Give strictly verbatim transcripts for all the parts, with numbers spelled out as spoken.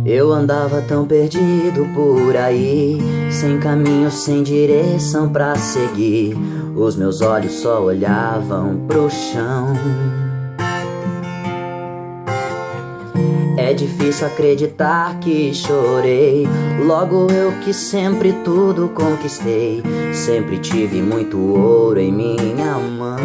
Eu andava tão perdido por aí, sem caminho, sem direção pra seguir. Os meus olhos só olhavam pro chão. É difícil acreditar que chorei, logo eu que sempre tudo conquistei. Sempre tive muito ouro em minha mão.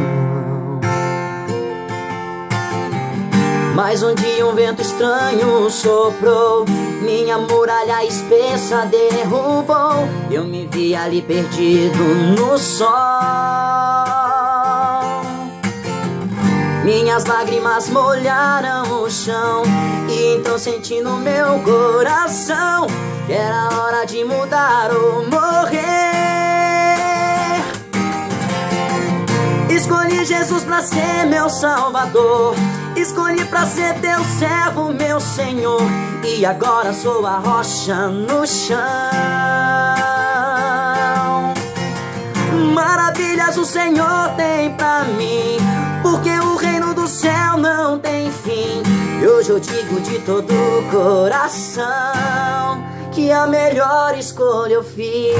Mas um dia um vento estranho soprou, minha muralha espessa derrubou. Eu me vi ali perdido no sol. Minhas lágrimas molharam o chão, e então senti no meu coração que era hora de mudar ou morrer. Escolhi Jesus pra ser meu salvador, escolhi pra ser teu servo, meu Senhor. E agora sou a rocha no chão. Maravilhas o Senhor tem pra mim, porque o reino do céu não tem fim. E hoje eu digo de todo o coração que a melhor escolha eu fiz.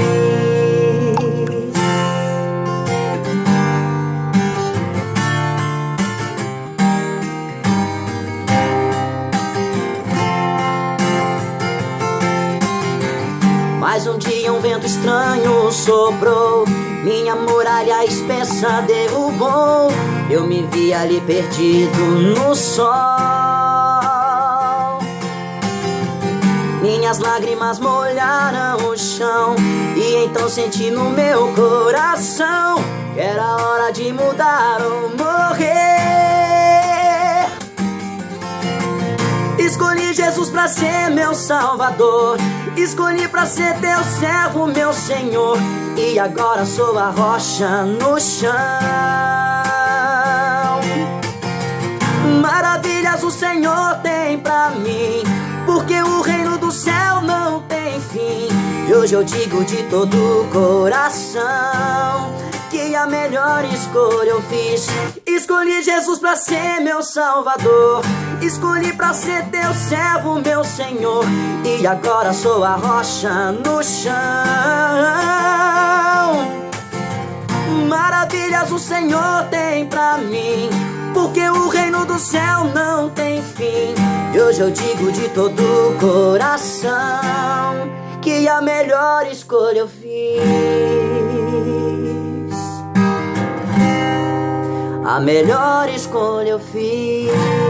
Mas um dia um vento estranho soprou, minha muralha espessa derrubou. Eu me vi ali perdido no sol. Minhas lágrimas molharam o chão, e então senti no meu coração que era hora de mudar ou morrer. Escolhi Jesus pra ser meu salvador, escolhi pra ser teu servo, meu Senhor. E agora sou a rocha no chão. Maravilhas o Senhor tem pra mim, porque o reino do céu não tem fim. E hoje eu digo de todo o coração que a melhor escolha eu fiz. Escolhi Jesus pra ser meu salvador, escolhi pra ser teu servo, meu Senhor. E agora sou a rocha no chão. Maravilhas o Senhor tem pra mim, porque o reino do céu não tem fim. E hoje eu digo de todo o coração que a melhor escolha eu fiz. A melhor escolha eu fiz.